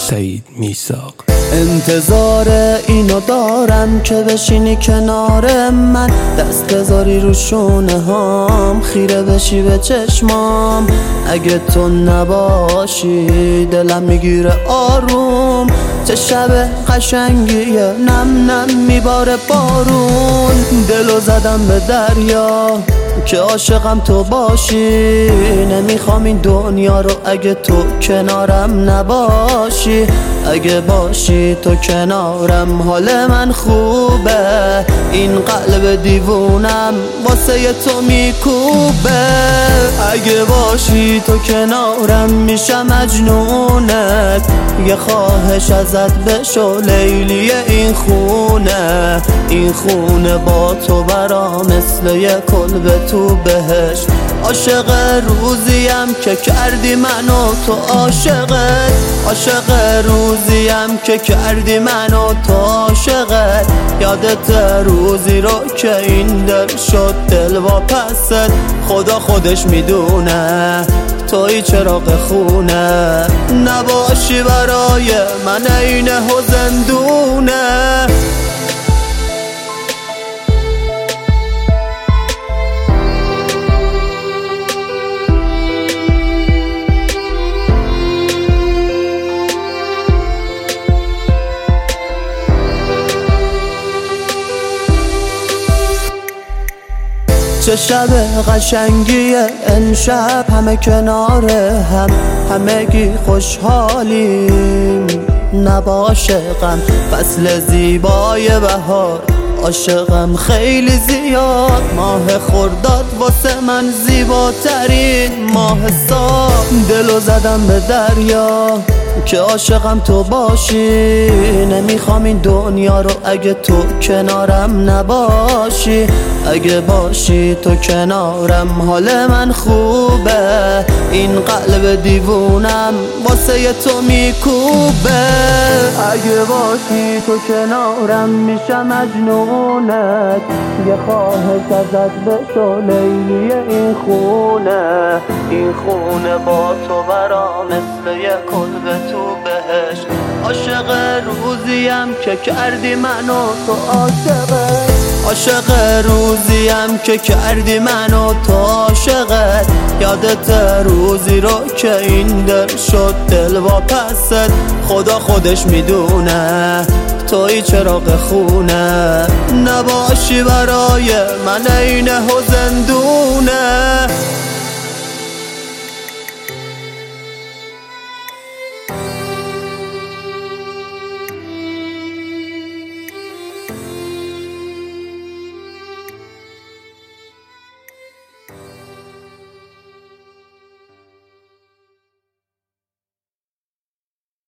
سعید میثاق. انتظار اینو دارم که بشینی کنار من، دست بذاری رو شونه هام، خیره بشی به چشمام. اگه تو نباشی دلم میگیره آروم، چه شب قشنگیه، نم نم میباره بارون. دلو زدم به دریا که عاشقم تو باشی، نمیخوام این دنیا رو اگه تو کنارم نباشی. اگه باشی تو کنارم حال من خوبه، این قلب دیوونم واسه تو میکوبه. اگه باشی تو کنارم میشم مجنونت، یه خواهش ازت بشو لیلی این خونه. این خونه با تو برا مثل یه کلبه تو بهشت. عاشق روزیم که کردی منو تو عاشقت، عاشق روزیم که کردی منو تو عاشقت. یادت روزی رو که این دل شد دل واپست، خدا خودش میدونه توی چراغ خونه. نباشی برای من اینه و زندونه. چه شب قشنگیه امشب، همه کنار هم، همگی خوشحالیم. نباشه غم، فصل زیبای بهار، عاشقم خیلی زیاد. ماه خرداد واسه من زیباترین ماه سال. دلو زدم به دریا که عاشقم تو باشی، نمیخوام این دنیا رو اگه تو کنارم نباشی. اگه باشی تو کنارم حال من خوبه، این قلب دیوونم واسه تو میکوبه. اگه باشی تو کنارم میشم مجنونت، یه خواهش ازت بشو لیلی این خونه. این خونه با تو برا مثل یه کلبه تو بهشت. عاشق روزیم که کردی منو تو عاشقت، عاشق روزیم که کردی منو تو عاشقت. یادت روزی رو که این دل شد دل واپست، خدا خودش میدونه توی چراغ خونه. نباشی برای من اینه و زندونه.